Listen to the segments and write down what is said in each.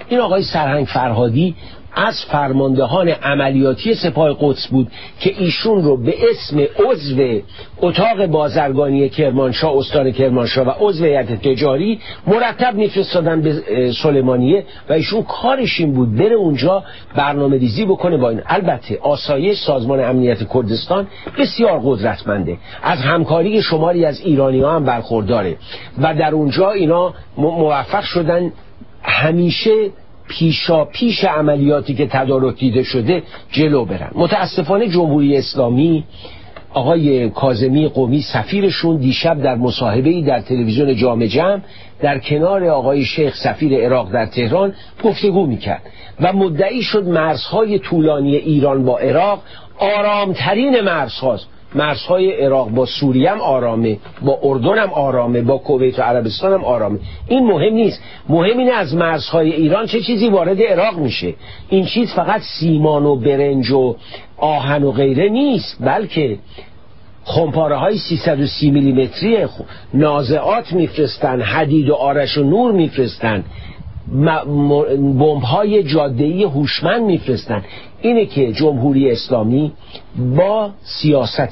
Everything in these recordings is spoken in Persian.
این آقای سرهنگ فرهادی از فرماندهان عملیاتی سپاه قدس بود که ایشون رو به اسم عضو اتاق بازرگانی کرمانشاه، استان کرمانشاه و عضو هیئت تجاری مرتب میفرستادن به سلیمانیه و ایشون کارش این بود بره اونجا برنامه ریزی بکنه با این. البته آسایش سازمان امنیت کردستان بسیار قدرتمنده، از همکاری شماری از ایرانی‌ها هم برخورداره و در اونجا اینا موفق شدن همیشه پیش عملیاتی که تدارک دیده شده جلو برن. متاسفانه جمهوری اسلامی آقای کاظمی قمی سفیرشون دیشب در مصاحبه‌ای در تلویزیون جام جم در کنار آقای شیخ سفیر عراق در تهران گفتگو میکرد و مدعی شد مرزهای طولانی ایران با عراق آرامترین مرزهاست. مرزهای عراق با سوریه هم آرامه، با اردن هم آرامه، با کویت و عربستان هم آرامه. این مهم نیست، مهم اینه از مرزهای ایران چه چیزی وارد عراق میشه. این چیز فقط سیمان و برنج و آهن و غیره نیست، بلکه خمپاره های 330 میلیمتری نازعات میفرستن، حدید و آرش و نور میفرستن، بمب های جاده‌ای هوشمند میفرستن. اینه که جمهوری اسلامی با سیاست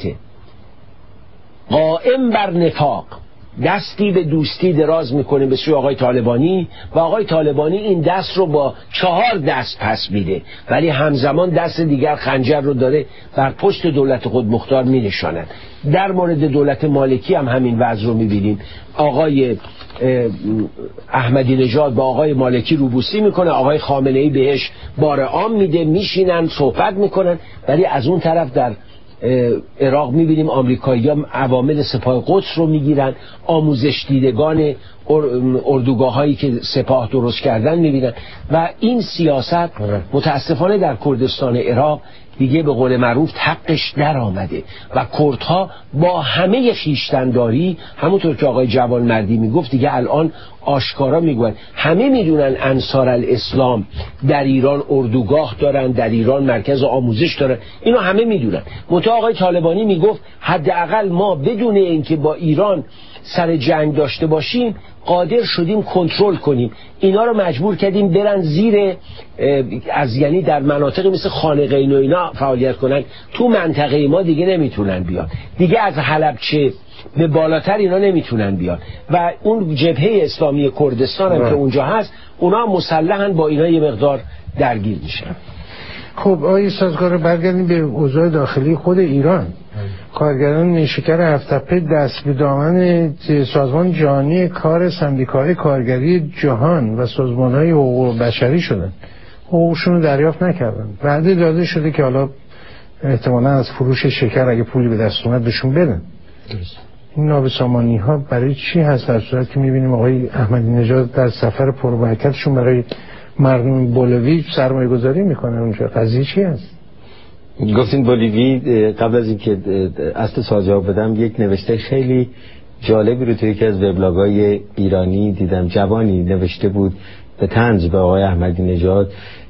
قائم بر نفاق دستی به دوستی دراز میکنه به سوی آقای طالبانی و آقای طالبانی این دست رو با 4 دست پس میده، ولی همزمان دست دیگر خنجر رو داره بر پشت دولت خودمختار مینشاند. در مورد دولت مالکی هم همین وضع رو میبینیم. آقای احمدی نژاد با آقای مالکی روبوسی میکنه، آقای خامنه‌ای بهش بار عام میده، میشینن صحبت میکنن، ولی از اون طرف در عراق میبینیم آمریکایی‌ها عوامل سپاه قدس رو میگیرن، آموزش دیدگان اردوگاه هایی که سپاه درست کردن میبینن و این سیاست متاسفانه در کردستان عراق دیگه به قول معروف حقش در آمده و کردها با همه خیشتنداری، همونطور که آقای جوانمردی میگفت، دیگه الان آشکارا میگوین، همه میدونن انصار الاسلام در ایران اردوگاه دارن، در ایران مرکز آموزش دارن، اینو همه میدونن. منتها آقای طالبانی میگفت حداقل ما بدون اینکه با ایران سر جنگ داشته باشیم قادر شدیم کنترل کنیم، اینا رو مجبور کردیم برن زیر یعنی در مناطق مثل خانقین و اینا فعالیت کنن، تو منطقه ما دیگه نمیتونن بیان، دیگه از حلبچه به بالاتر اینا نمیتونن بیان و اون جبهه اسلامی کردستان هم که اونجا هست اونا مسلحن با اینا یه مقدار درگیر میشن. خب آقای سازگار، برگردیم به اوضاع داخلی خود ایران. کارگران نیشکر هفت‌تپه دست به دامن سازمان جهانی کار سندیکای کارگری جهان و سازمان‌های حقوق بشری شدن، حقوقشون رو دریافت نکردن. وعده داده شده که حالا احتمالاً از فروش شکر اگه پولی به دست اومد بهشون بدن. این نابسامانی ها برای چی هست؟ در صورت که می‌بینیم آقای احمدی نژاد در سفر پربرکتشون برای مردم بولیوی سرمایه گذاری میکنن اونجا، قضیه چی هست؟ گفتین بولیوی، قبل از اینکه اصل سوال جواب بدم یک نوشته خیلی جالبی رو توی یکی از وبلاگ‌های ایرانی دیدم. جوانی نوشته بود به طنز به آقای احمدی نژاد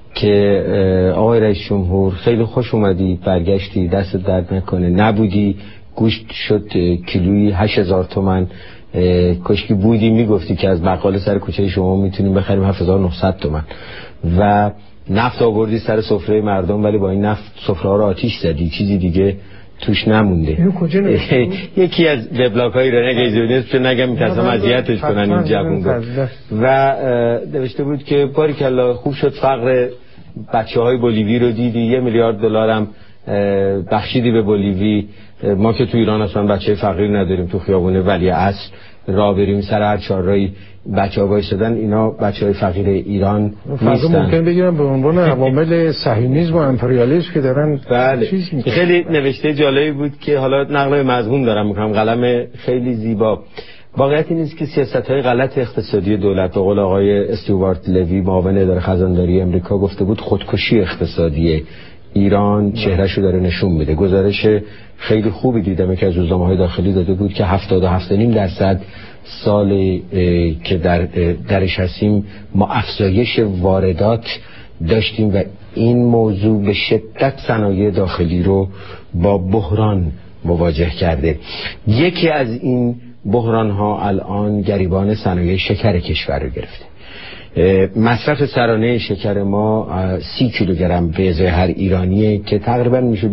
که آقای رئیس جمهور خیلی خوش اومدی، برگشتی، دست درد نکنه، نبودی گوشت شد کیلویی 8000 تومان، کشکی بودی میگفتی که از بقال سر کوچه شما میتونیم بخریم 7900 تومان و نفت آوردی سر سفره مردم، ولی با این نفت سفره ها رو آتیش زدی، چیزی دیگه توش نمونده. یکی از وبلاگ‌های ایرانی اگه ایزونیست چون نگم میترسم اذیتش کنن این جوون و نوشته بود که باریکالله خوب شد فقر بچه‌های بولیوی رو دیدی، 1 میلیارد دلار هم بخشیدی به بولیوی. ما که تو ایران اصلا بچه فقیر نداریم، تو خیابون ولیعصر راه بریم سر هر چهارراهی بچه‌ها وایسادن، اینا بچه‌های فقیر ایران نیستن. ممکن بگیرم به عنوان عوامل صهیونیسم و امپریالیسم که دارن. بله. خیلی نوشته جالبی بود که حالا نقل مضمون دارم میکنم، قلم خیلی زیبا. واقعیت این است که سیاست‌های غلط اقتصادی دولت، به قول آقای استیوارت لوی معاون اداره خزانداری امریکا گفته بود، خودکشی اقتصادی ایران چهرهشو داره نشون میده. گزارش خیلی خوبی دیدم که از روزنامه‌های داخلی داده بود که 77.5% سال که درش هستیم ما افزایش واردات داشتیم و این موضوع به شدت صنایع داخلی رو با بحران مواجه کرده. یکی از این بحران ها الان گریبان صنایع شکر کشور رو گرفته. مصرف سرانه شکر ما 30 کیلوگرم به ازای هر ایرانیه که تقریبا میشه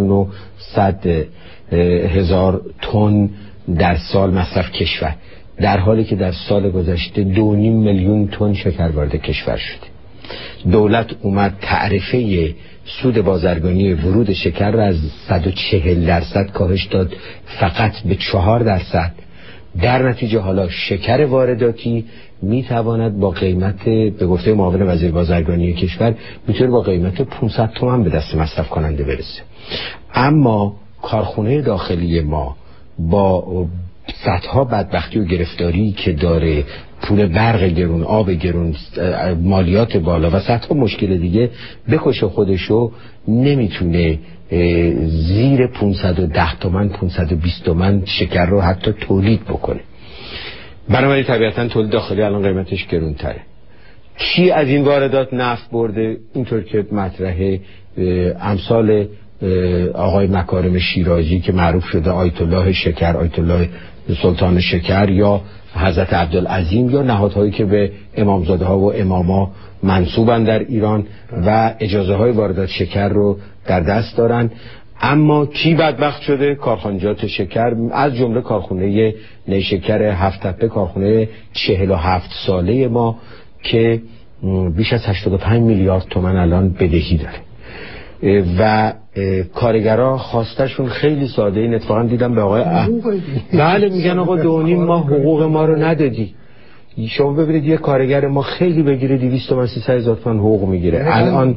2,100,000 تن در سال مصرف کشور، در حالی که در سال گذشته 2.5 میلیون تن شکر وارد کشور شده. دولت اومد تعرفه سود بازرگانی ورود شکر را از 140% کاهش داد فقط به 4%. در نتیجه حالا شکر وارداتی میتواند با قیمت، به گفته معاون وزیر بازرگانی کشور، میتونه با قیمت 500 تومان به دست مصرف کننده برسه. اما کارخونه داخلی ما با صدها بدبختی و گرفتاری که داره، پول برق گرون، آب گرون، مالیات بالا و صدها مشکل دیگه، بکشه خودشو نمیتونه زیر 510 تومن 520 تومن شکر رو حتی تولید بکنه. بنابراین طبیعتا تولید داخلی الان قیمتش گرونتره. کی از این واردات نفع برده؟ اینطور که مطرحه امثال آقای مکارم شیرازی که معروف شده آیت الله شکر، آیت الله سلطان شکر، یا حضرت عبدالعظیم، یا نهادهایی که به امامزاده ها و اماما منسوبن در ایران و اجازه های واردات شکر رو در دست دارن. اما کی بدبخت شده؟ کارخانجات شکر، از جمله کارخونه نیشکر هفت تپه، کارخونه 47 ساله ما که بیش از 85 میلیارد تومان الان بدهی داره و کارگرها خواستشون خیلی ساده. این اتفاقا دیدم به آقای بله میگن آقا 2.5 ماه حقوق ما رو ندادی. شما ببینید یه کارگر ما خیلی بگیره 200 تومن 300,000 تومان حقوق میگیره.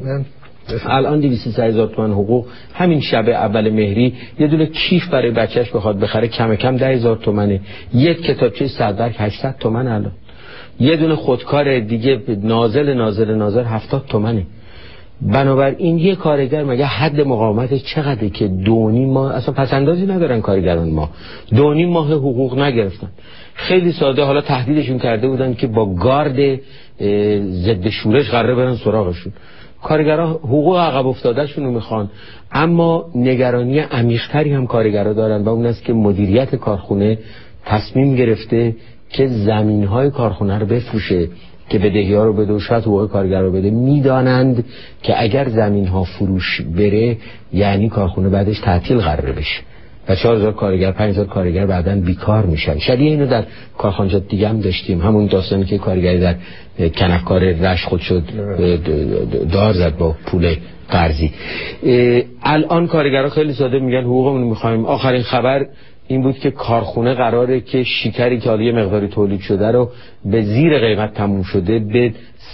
الان 200,000 تومان حقوق همین شب اول مهری یه دونه کیف برای بچهش بخواد بخره کم کم 10,000 تومنه. یک کتابچه صدبرگ 800 تومن الان. یه دونه خودکار دیگه نازل 70 تومنه. بنابراین یه کارگر مگه حد مقاومت چقدره که 2.5 ماه اصلا پسندازی ندارن کارگران ما، 2.5 ماه حقوق نگرفتن. خیلی ساده حالا تهدیدشون کرده بودن که با گارد ضد شورش قراره برن سراغشون. کارگرها حقوق عقب افتادهشون رو میخوان، اما نگرانی عمیق‌تری هم کارگرها دارن و اون است که مدیریت کارخونه تصمیم گرفته که زمین‌های کارخونه رو بفروشه که بدهی‌ها رو بده و شاید حقوق کارگر رو بده. میدانند که اگر زمین‌ها فروش بره یعنی کارخونه بعدش تعطیل قراره بشه و 4,000 کارگر 5,000 کارگر بعداً بیکار میشن. شبیه اینو در کارخانجات دیگه هم داشتیم، همون داستانی که کارگری در کنفکار رش خود شد دار زد با پول قرضی. الان کارگرها خیلی ساده میگن حقوقمون رو می‌خوایم. آخرین خبر این بود که کارخونه قراره که شکری که حالا یه مقداری تولید شده رو به زیر قیمت تموم شده به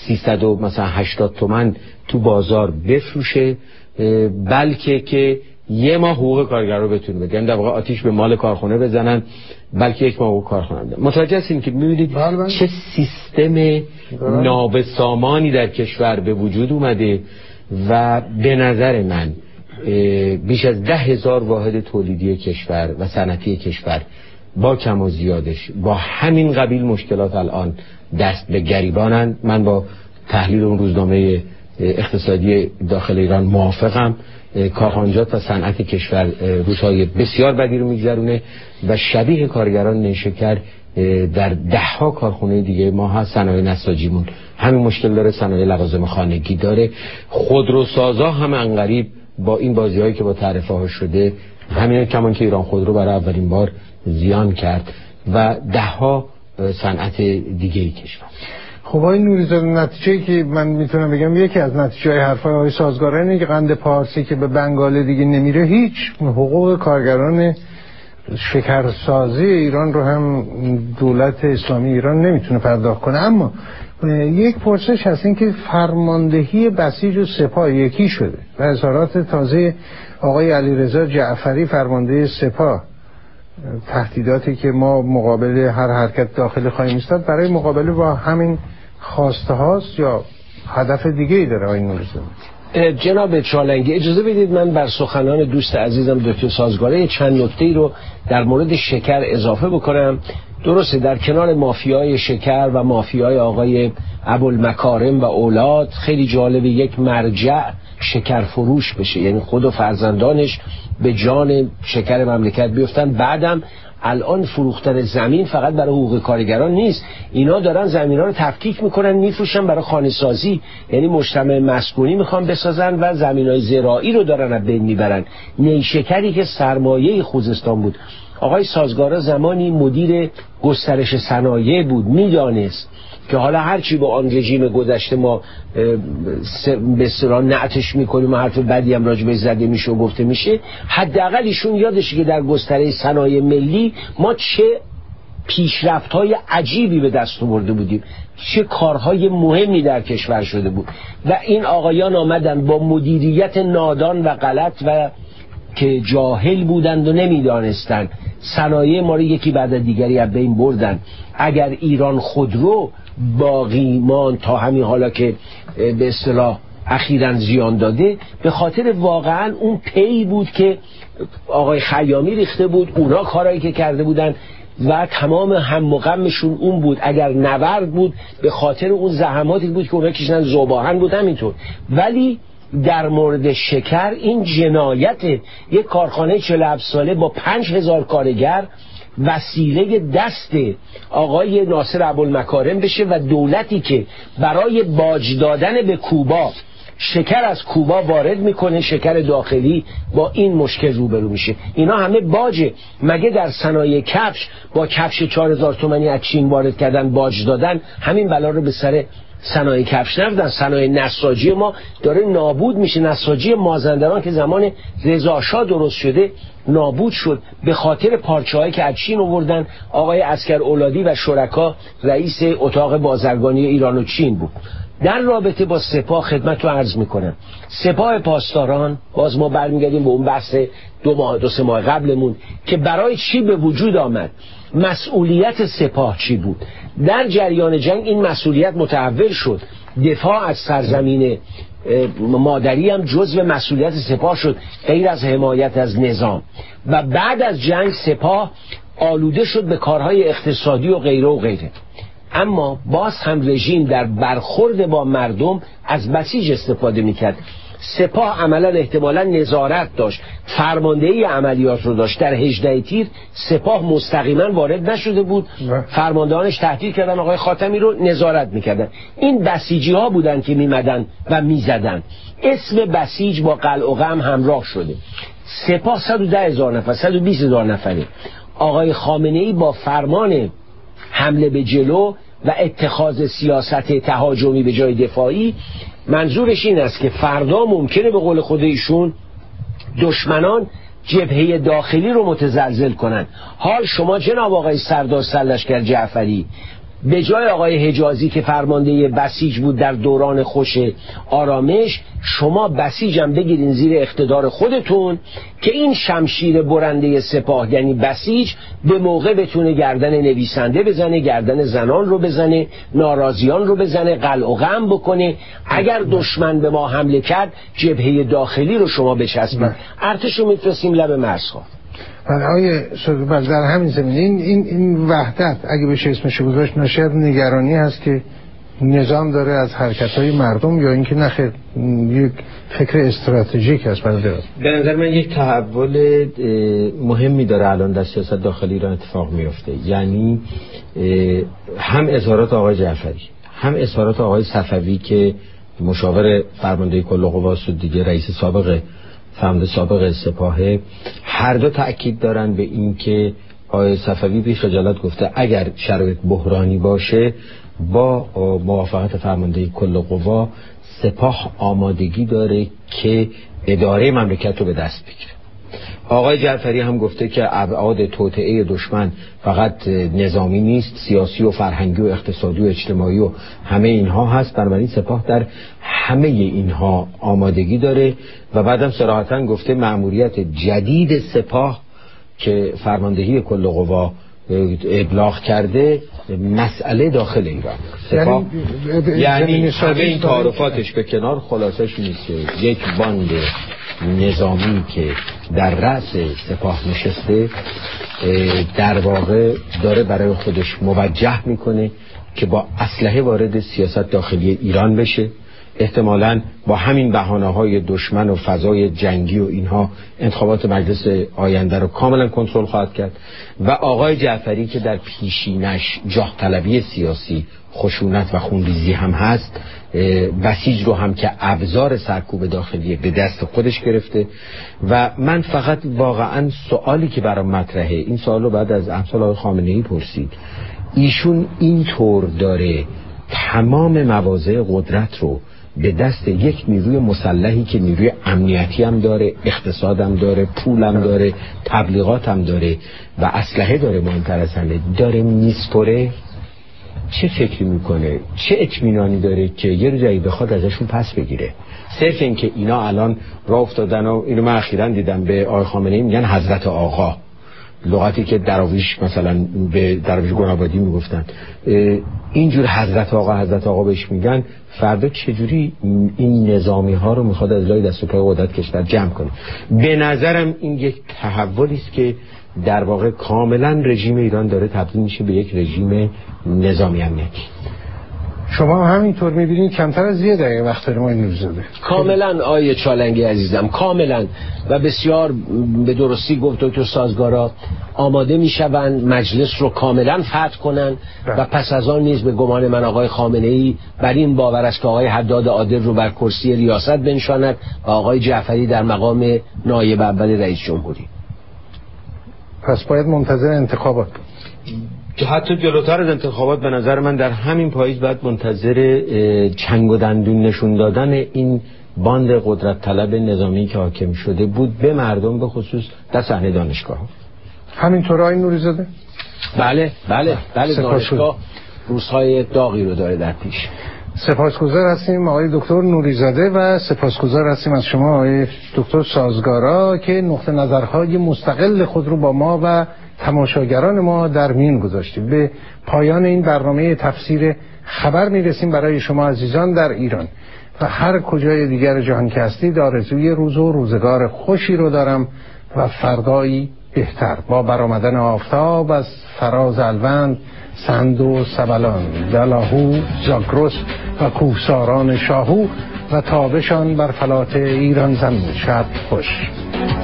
380 تومن تو بازار بفروشه، بلکه که یه ماه حقوق کارگر رو بتونه بده. یعنی در واقع آتیش به مال کارخونه بزنن، بلکه 1 ماه حقوق کارخونه بده. متوجه هستین که می‌بینید چه سیستم نابسامانی در کشور به وجود اومده و به نظر من بیش از 10,000 واحد تولیدی کشور و صنعتی کشور با کم و زیادش با همین قبیل مشکلات الان دست به گریبانن. من با تحلیل اون روزنامه اقتصادی داخل ایران موافقم. کارخانجات و صنعت کشور روزهای بسیار بدی رو میگذرونه و شبیه کارگران نیشکر در 10 کارخونه دیگه ما هست. صنایع نساجیمون همین مشکل داره، صنایع لوازم خانگی داره، خودروسازا هم انقریب با این بازی‌هایی که با تعرفه ها شده، همین کمان که ایران خودرو برای اولین بار زیان کرد و 10 صنعت دیگه کشور. خب آقای نوری‌زاده، نتیجه‌ای که من میتونم بگم یکی از نتیجه‌های حرفای آقای سازگار اینه که قند پارسی که به بنگال دیگه نمیره، هیچ حقوق کارگران شکرسازی ایران رو هم دولت اسلامی ایران نمیتونه پرداخت کنه. اما یک پرسش هست، این که فرماندهی بسیج و سپاه یکی شده و اظهارات تازه آقای علیرضا جعفری فرمانده سپاه، تهدیداتی که ما مقابل هر حرکت داخلی خواهیم ایستاد برای مقابله با همین خواسته هاست یا هدف دیگه ای داره آقای نوری‌زاده؟ جناب چالنگی اجازه بدید من بر سخنان دوست عزیزم دکتر سازگاره چند نکته‌ای رو در مورد شکر اضافه بکنم. درسته در کنار مافیای شکر و مافیای آقای ابوالمکارم و اولاد خیلی جالب یک مرجع شکر فروش بشه، یعنی خود و فرزندانش به جان شکر مملکت بیفتن، بعدم الان فروختن زمین فقط برای حقوق کارگران نیست، اینا دارن زمینا رو تفکیک میکنن میفروشن برای خانه سازی، یعنی مجتمع مسکونی میخوان بسازن و زمینای زراعی رو دارن از بین میبرن. نیشکری که سرمایه خوزستان بود، آقای سازگارا زمانی مدیر گسترش صنایع بود، میدانست که حالا هرچی با آن رژیم گذشته ما به اصطلاح نعتش میکنیم و حرف بدی هم راجبش زده میشه و گفته میشه، حداقل ایشون یادشه که در گسترش صنایع ملی ما چه پیشرفت‌های عجیبی به دست آورده بودیم، چه کارهای مهمی در کشور شده بود و این آقایان آمدن با مدیریت نادان و غلط و که جاهل بودند و نمیدانستند صنایع ما رو یکی بعد از دیگری از بین بردن. اگر ایران خودرو باقی ماند تا همین حالا که به اصطلاح اخیراً زیان داده، به خاطر واقعاً اون پی بود که آقای خیامی ریخته بود، اونا کارهایی که کرده بودن و تمام هم و غمشون اون بود. اگر نورد بود به خاطر اون زحماتی بود که اونا کشیدن، ذوباهن بود همینطور. ولی در مورد شکر این جنایت یک کارخانه 47 ساله با 5000 کارگر وسیله دست آقای ناصر ابوالمکارم بشه و دولتی که برای باج دادن به کوبا شکر از کوبا وارد میکنه، شکر داخلی با این مشکل روبرو میشه. اینا همه باجه. مگه در صنایع کفش با کفش 4000 تومانی از چین وارد کردن باج دادن همین بلا رو به سر صنایع کفش نردن؟ صنایع نساجی ما داره نابود میشه. نساجی مازندران که زمان رضا شاه درست شده نابود شد به خاطر پارچه‌هایی که از چین آوردن. آقای عسکر اولادی و شرکا رئیس اتاق بازرگانی ایران و چین بود. در رابطه با سپاه خدمت رو عرض میکنم، سپاه پاسداران، باز ما برمیگردیم به اون بحث 2-3 ماه قبلمون که برای چی به وجود آمد، مسئولیت سپاه چی بود. در جریان جنگ این مسئولیت متحول شد، دفاع از سرزمین مادری هم جزو مسئولیت سپاه شد غیر از حمایت از نظام. و بعد از جنگ سپاه آلوده شد به کارهای اقتصادی و غیره و غیره. اما باز هم رژیم در برخورد با مردم از بسیج استفاده میکرد. سپاه عملا احتمالا نظارت داشت، فرماندهی عملیات رو داشت. در 18 تیر سپاه مستقیما وارد نشده بود، فرماندهانش تهدید کردن آقای خاتمی رو نظارت میکردن. این بسیجی ها بودن که میمدن و میزدن. اسم بسیج با قلع و قم همراه شده. سپاه 110,000 نفر 120,000 نفره. آقای خامنه‌ای با فرمان حمله به جلو و اتخاذ سیاست تهاجمی به جای دفاعی، منظورش این است که فردا ممکنه به قول خود ایشون دشمنان جبهه داخلی رو متزلزل کنن. حال شما جناب آقای سردار سرلشکر جعفری به جای آقای حجازی که فرمانده بسیج بود در دوران خوش آرامش، شما بسیجم بگیرین زیر اقتدار خودتون که این شمشیر برنده سپاه یعنی بسیج به موقع بتونه گردن نویسنده بزنه، گردن زنان رو بزنه، ناراضیان رو بزنه، قلع و قم بکنه. اگر دشمن به ما حمله کرد جبهه داخلی رو شما بچسبید، ارتش رو میفرستیم لب مرزها. آقای در همین زمینه این وحدت اگه بشه اسمش گذاشت، ناشی از نگرانی هست که نظام داره از حرکت‌های مردم، یا اینکه نخیر یک فکر استراتژیک است برای دراز؟ به نظر من یک تحول مهمی داره الان در سیاست داخلی ایران اتفاق میفته. یعنی هم اظهارات آقای جعفری، هم اظهارات آقای صفوی که مشاور فرمانده کل قواست دیگه، رئیس سابق فرمانده سابق سپاه، هر دو تأکید دارن به این که آقای صفوی بی خجالت گفته اگر شرایط بحرانی باشه با موافقت فرمانده کل قوا سپاه آمادگی داره که اداره مملکت رو به دست بگیره. آقای جعفری هم گفته که ابعاد توطئه دشمن فقط نظامی نیست، سیاسی و فرهنگی و اقتصادی و اجتماعی و همه اینها هست، بنابراین سپاه در همه اینها آمادگی داره. و بعدم صراحتاً گفته مأموریت جدید سپاه که فرماندهی کل قوا ابلاغ کرده مسئله داخل ایران. سپاه یعنی همه این تعارفاتش به کنار، خلاصش نیست که یک باند نظامی که در رأس سپاه نشسته در واقع داره برای خودش موجه میکنه که با اسلحه وارد سیاست داخلی ایران بشه احتمالاً با همین بهانه‌های دشمن و فضای جنگی و اینها انتخابات مجلس آینده رو کاملا کنترل خواهد کرد و آقای جعفری که در پیشینش جاه طلبی سیاسی، خشونت و خونریزی هم هست، بسیج رو هم که ابزار سرکوب داخلی به دست خودش گرفته. و من فقط واقعا سوالی که برام مطرحه، این سوال رو بعد از امثال آقای خامنه‌ای پرسید، ایشون اینطور داره تمام مواضع قدرت رو به دست یک نیروی مسلحی که نیروی امنیتی هم داره، اقتصاد هم داره، پول هم داره، تبلیغات هم داره و اسلحه داره، مهمتر از همه داره میسپره، چه فکری میکنه، چه اطمینانی داره که یه روزی بخواد ازشون پس بگیره؟ صرف این که اینا الان راه افتادن و اینو من اخیراً دیدم به آقای خامنه‌ای میگن حضرت آقا، لغتی که دراویش مثلا به دراویش گنابادی میگفتن، اینجور حضرت آقا بهش میگن. فردا چجوری این نظامی ها رو میخواد از لای دست و پای قدرت کشور جمع کنه؟ به نظرم این یک تحولی است که در واقع کاملا رژیم ایران داره تبدیل میشه به یک رژیم نظامی امنیتی. شما همینطور میبینید؟ کمتر از یه دقیقه وقت داریم آقای نوری‌زاده. کاملا آیه چالنگی عزیزم، کاملا و بسیار به درستی گفت دکتر سازگارا، آماده میشوند مجلس رو کاملا فتح کنن و پس از آن نیز به گمان من آقای خامنه‌ای بر این باور است که آقای حداد عادل رو بر کرسی ریاست بنشاند و آقای جعفری در مقام نایب اول رئیس جمهوری. پس باید منتظر انتخابات که حتی جلوتر از انتخابات به نظر من در همین پاییز باید منتظر چنگ و دندون نشون دادن این باند قدرت طلب نظامی که حاکم شده بود به مردم، به خصوص در صحنه دانشگاه. همینطور آقای نوری‌زاده؟ بله دانشگاه روزهای داغی رو داره در پیش. سپاسگزار هستیم آقای دکتر نوری‌زاده و سپاسگزار هستیم از شما آقای دکتر سازگارا که نقطه نظرهای مستقل خود رو با ما و تماشاگران ما در میان گذاشتید. به پایان این برنامه تفسیر خبر میرسیم برای شما عزیزان در ایران و هر کجای دیگر جهان که هستید. آرزوی روز و روزگار خوشی رو دارم و فردایی بهتر با برآمدن آفتاب از فراز الوند، سند و سبلان، دلاهو، زاگرس و کوهساران شاهو و تابشان بر فلات ایران زمین. شب خوش.